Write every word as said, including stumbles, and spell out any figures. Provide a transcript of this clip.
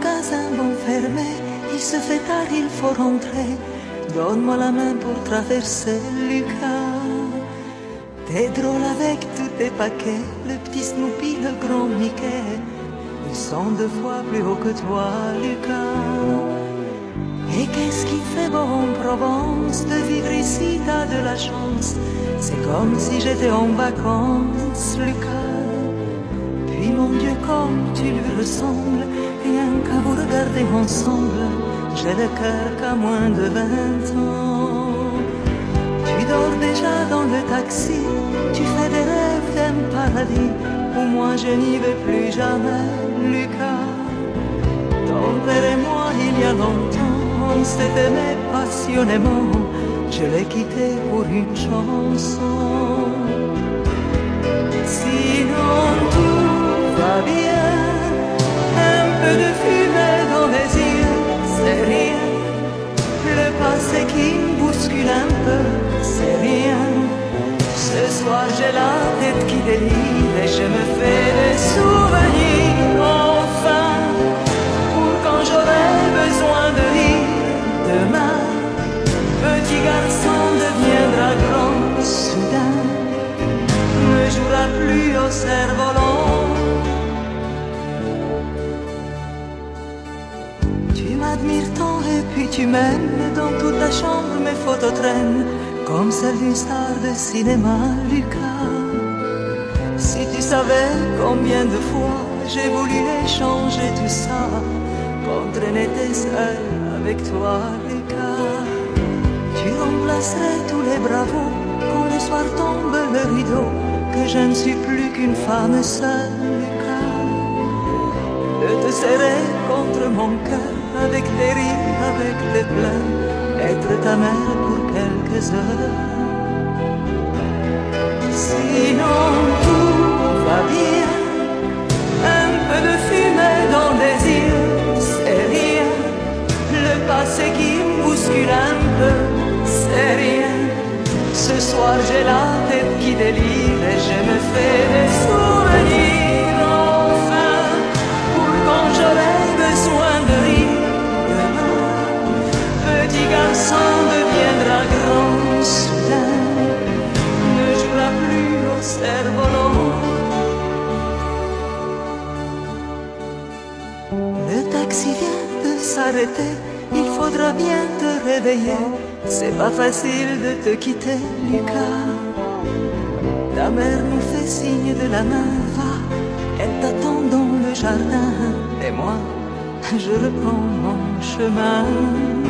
magasins vont fermer, il se fait tard, il faut rentrer. Donne-moi la main pour traverser, Lucas. T'es drôle avec tous tes paquets, le petit Snoopy, le grand Mickey. Ils sont deux fois plus hauts que toi, Lucas. Et qu'est-ce qui fait beau en Provence, de vivre ici, t'as de la chance. C'est comme si j'étais en vacances, Lucas. Puis mon Dieu, comme tu lui ressembles, rien qu'à vous regarder ensemble, j'ai le cœur qu'à moins de vingt ans. Tu dors déjà dans le taxi, tu fais des rêves d'un paradis où moi je n'y vais plus jamais, Lucas. Ton père et moi, il y a longtemps, on s'est aimé passionnément, je l'ai quitté pour une chanson. Sinon tout va bien, un peu de fumée dans les yeux, c'est rien. Le passé qui me bouscule un peu, c'est rien. Ce soir j'ai la tête qui délire et je me fais des souvenirs, enfin, pour quand j'aurai besoin de rire. Demain, petit garçon deviendra grand soudain, ne jouera plus au cerf-volant. Tu m'admires tant et puis tu m'aimes, dans toute ta chambre mes photos traînent, comme celle d'une star de cinéma, Lucas. Si tu savais combien de fois j'ai voulu échanger tout ça contre un été seul avec toi, Lucas. Tu remplacerais tous les bravos quand le soir tombe le rideau, que je ne suis plus qu'une femme seule, Lucas. Je te serrer contre mon cœur, avec tes rires, avec tes pleurs, être ta mère pour quelques heures. Sinon tout va bien, un peu de fumée dans les yeux, c'est rien. Le passé qui me bouscule un peu, c'est rien. Ce soir j'ai la tête qui délire et je me fais des souvenirs, enfin, pour quand j'aurai besoin de rire. Demain, petit garçon deviendra grand soudain, ne jouera plus au cerf-volant. Le taxi vient de s'arrêter, il faudra bien te réveiller. C'est pas facile de te quitter, Lucas. Ta mère nous fait signe de la main, va, elle t'attend dans le jardin. Et moi, je reprends mon chemin.